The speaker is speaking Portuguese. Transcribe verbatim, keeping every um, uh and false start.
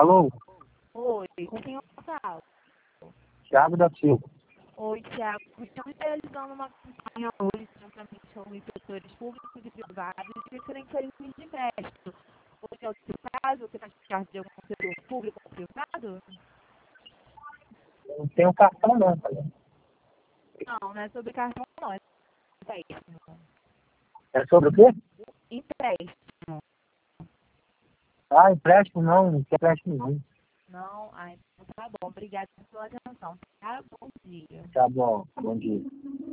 Alô? Oi, com quem eu falo? Thiago da Silva. Oi, Thiago. Estamos realizando uma campanha hoje, juntamente com inspetores públicos e privados, referente a linhas de crédito. Hoje é o seu caso? Você faz parte de algum setor público ou privado? Não tenho cartão não, cara. Não, não é sobre cartão, não. É sobre empréstimo. É sobre o quê? Empréstimo. Ah, empréstimo não, não quer empréstimo não. Não? Ah, então tá bom. Obrigada pela atenção. Tá? Bom dia. Tá bom, bom dia.